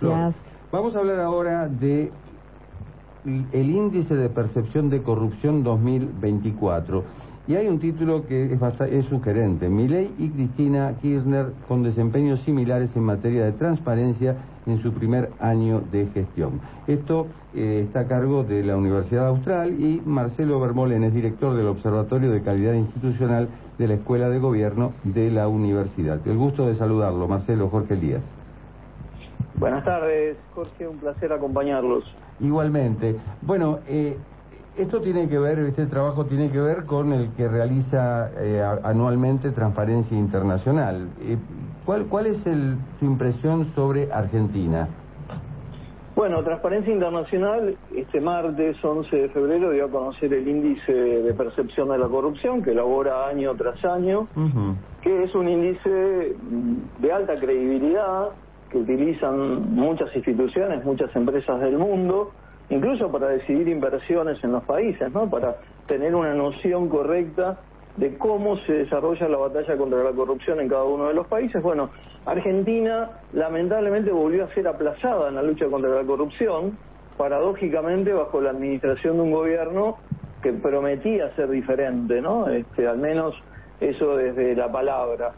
Gracias. Vamos a hablar ahora de el índice de percepción de corrupción 2024. Y hay un título que es sugerente: Milei y Cristina Kirchner con desempeños similares en materia de transparencia en su primer año de gestión. Esto está a cargo de la Universidad Austral, y Marcelo Vermolen es director del Observatorio de Calidad Institucional de la Escuela de Gobierno de la Universidad. El gusto de saludarlo, Marcelo. Jorge Elías. Buenas tardes, Jorge, un placer acompañarlos. Igualmente. Bueno, esto tiene que ver, este trabajo tiene que ver con el que realiza anualmente Transparencia Internacional. ¿Cuál es su impresión sobre Argentina? Bueno, Transparencia Internacional este martes 11 de febrero dio a conocer el índice de percepción de la corrupción que elabora año tras año, que es un índice de alta credibilidad que utilizan muchas instituciones, muchas empresas del mundo, incluso para decidir inversiones en los países, ¿no? Para tener una noción correcta de cómo se desarrolla la batalla contra la corrupción en cada uno de los países. Bueno, Argentina lamentablemente volvió a ser aplazada en la lucha contra la corrupción, paradójicamente bajo la administración de un gobierno que prometía ser diferente, ¿no? Al menos eso desde la palabra.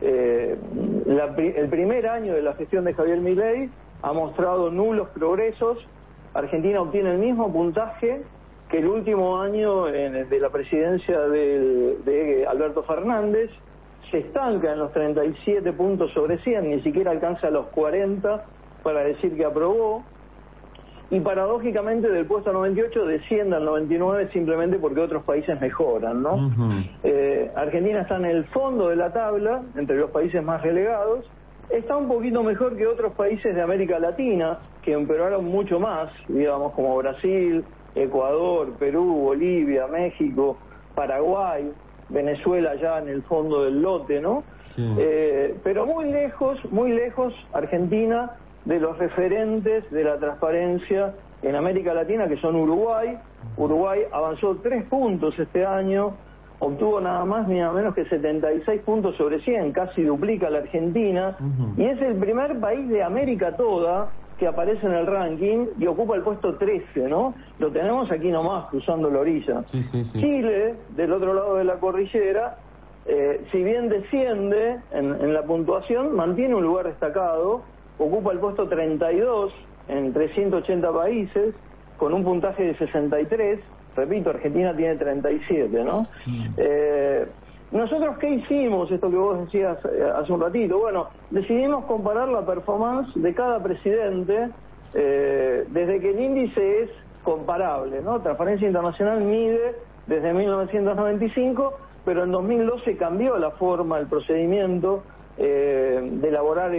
El primer año de la gestión de Javier Milei ha mostrado nulos progresos. Argentina obtiene el mismo puntaje que el último año de la presidencia de Alberto Fernández, se estanca en los 37 puntos sobre 100, ni siquiera alcanza los 40 para decir que aprobó, y paradójicamente del puesto 98 desciende al 99 simplemente porque otros países mejoran, ¿no? Argentina está en el fondo de la tabla, entre los países más relegados. Está un poquito mejor que otros países de América Latina, que empeoraron mucho más, digamos, como Brasil, Ecuador, Perú, Bolivia, México, Paraguay, Venezuela ya en el fondo del lote, ¿no? Sí. Pero muy lejos Argentina de los referentes de la transparencia en América Latina, que son Uruguay. Uruguay avanzó 3 puntos este año, obtuvo nada más ni nada menos que 76 puntos sobre 100, casi duplica la Argentina, y es el primer país de América toda que aparece en el ranking y ocupa el puesto 13, ¿no? Lo tenemos aquí nomás, cruzando la orilla. Sí. Chile, del otro lado de la cordillera, si bien desciende en la puntuación, mantiene un lugar destacado, ocupa el puesto 32 en 380 países, con un puntaje de 63, repito, Argentina tiene 37, ¿no? Nosotros, ¿qué hicimos? Esto que vos decías hace un ratito. Bueno, decidimos comparar la performance de cada presidente desde que el índice es comparable, ¿no? Transparencia Internacional mide desde 1995, pero en 2012 cambió la forma, el procedimiento de elaborar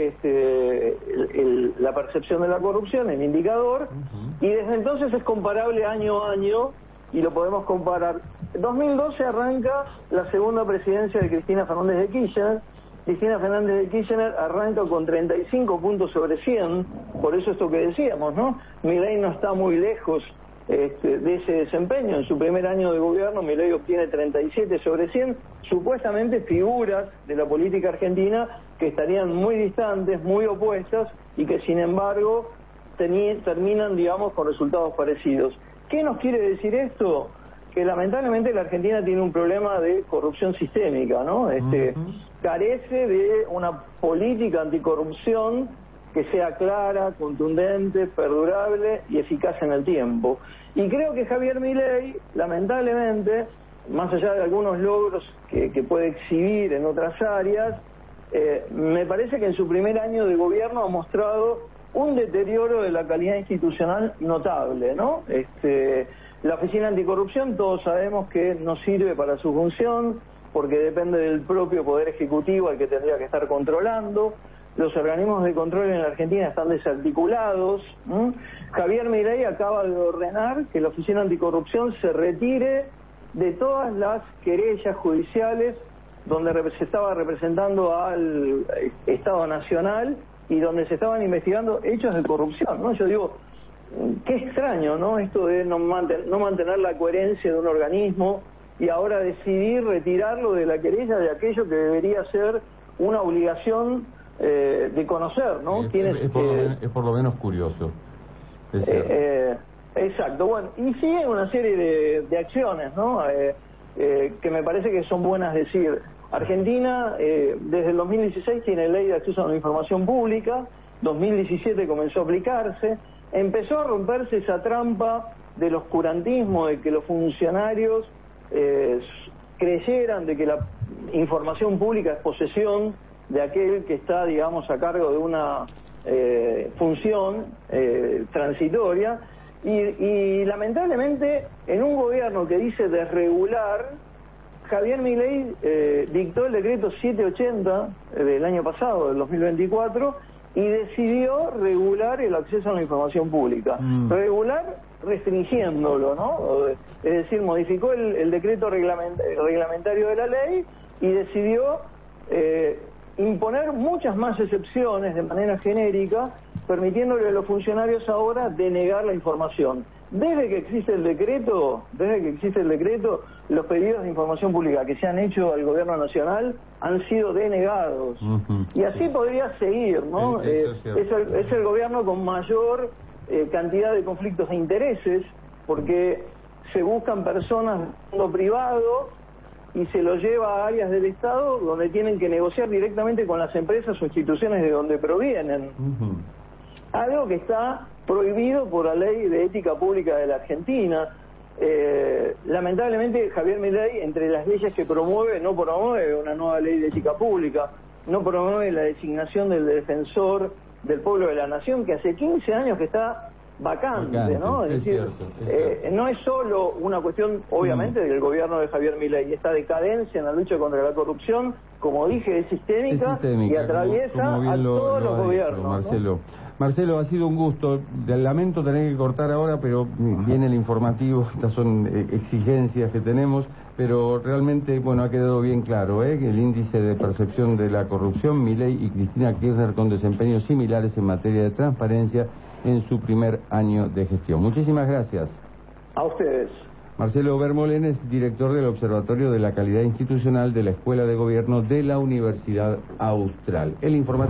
la percepción de la corrupción, el indicador, y desde entonces es comparable año a año, y lo podemos comparar. 2012 arranca la segunda presidencia de Cristina Fernández de Kirchner. Cristina Fernández de Kirchner arranca con 35 puntos sobre 100, por eso esto que decíamos, ¿no? Milei no está muy lejos de ese desempeño. En su primer año de gobierno, Milei obtiene 37 sobre 100, supuestamente figuras de la política argentina que estarían muy distantes, muy opuestas, y que sin embargo terminan, digamos, con resultados parecidos. ¿Qué nos quiere decir esto? Que lamentablemente la Argentina tiene un problema de corrupción sistémica, ¿no? Carece de una política anticorrupción que sea clara, contundente, perdurable y eficaz en el tiempo. Y creo que Javier Milei, lamentablemente, más allá de algunos logros que puede exhibir en otras áreas, me parece que en su primer año de gobierno ha mostrado un deterioro de la calidad institucional notable, ¿no? La Oficina Anticorrupción, todos sabemos que no sirve para su función, porque depende del propio Poder Ejecutivo al que tendría que estar controlando. Los organismos de control en la Argentina están desarticulados. Javier Milei acaba de ordenar que la Oficina Anticorrupción se retire de todas las querellas judiciales donde se estaba representando al Estado Nacional y donde se estaban investigando hechos de corrupción, ¿no? Yo digo, qué extraño, ¿no? Esto de no mantener la coherencia de un organismo y ahora decidir retirarlo de la querella de aquello que debería ser una obligación de conocer, ¿no? Es por lo menos curioso. Exacto, bueno, y siguen una serie de acciones, ¿no? Que me parece que son buenas decir. Argentina, desde el 2016 tiene ley de acceso a la información pública, 2017 comenzó a aplicarse, empezó a romperse esa trampa del oscurantismo, de que los funcionarios creyeran de que la información pública es posesión de aquel que está, digamos, a cargo de una función transitoria, y lamentablemente en un gobierno que dice desregular, Javier Milei dictó el decreto 780 del año pasado, del 2024, y decidió regular el acceso a la información pública. Regular restringiéndolo, ¿no? Es decir, modificó el decreto reglamentario de la ley y decidió imponer muchas más excepciones de manera genérica, permitiéndole a los funcionarios ahora denegar la información. Desde que existe el decreto, los pedidos de información pública que se han hecho al gobierno nacional han sido denegados. Y así podría seguir, ¿no? Es el gobierno con mayor cantidad de conflictos de intereses, porque se buscan personas del mundo privado y se lo lleva a áreas del Estado donde tienen que negociar directamente con las empresas o instituciones de donde provienen. Algo que está prohibido por la ley de ética pública de la Argentina. Lamentablemente Javier Milei, entre las leyes que promueve, no promueve una nueva ley de ética pública, no promueve la designación del defensor del pueblo de la nación, que hace 15 años que está vacante, ¿no? Es decir, cierto. No es solo una cuestión, obviamente, del gobierno de Javier Milei. Esta decadencia en la lucha contra la corrupción, como dije, es sistémica y atraviesa a todos los gobiernos. Marcelo, ha sido un gusto. Lamento tener que cortar ahora, pero viene el informativo. Estas son exigencias que tenemos, pero realmente, bueno, ha quedado bien claro, que el índice de percepción de la corrupción, Milei y Cristina Kirchner con desempeños similares en materia de transparencia en su primer año de gestión. Muchísimas gracias. A ustedes. Marcelo Bermolén es director del Observatorio de la Calidad Institucional de la Escuela de Gobierno de la Universidad Austral. El informativo